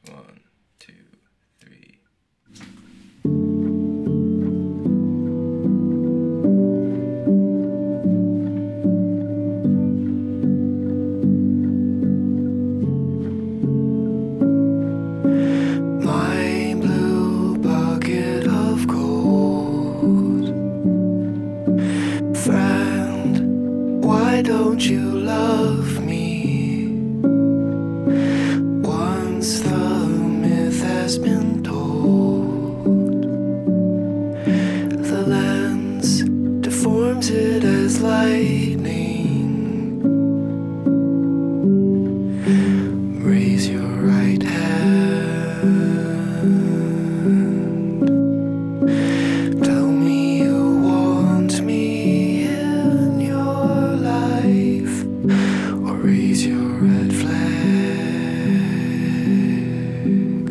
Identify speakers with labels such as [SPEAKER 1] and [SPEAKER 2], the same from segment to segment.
[SPEAKER 1] One, two, three.
[SPEAKER 2] My blue bucket of gold. Friend, why don't you love me? Once the myth has been told, the lens deforms it as lightning. Raise your right hand. Tell me you want me in your life, or raise your red flag.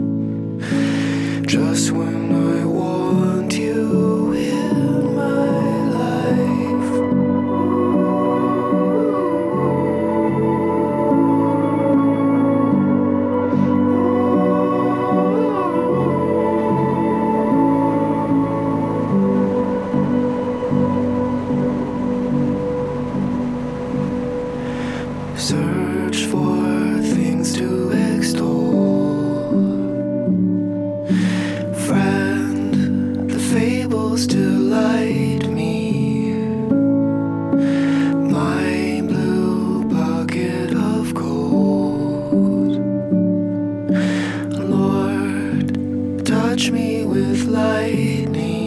[SPEAKER 2] Just when I want you in my life. Search for things to extol. Friend, the fables delight me. My blue bucket of gold. Lord, touch me with lightning.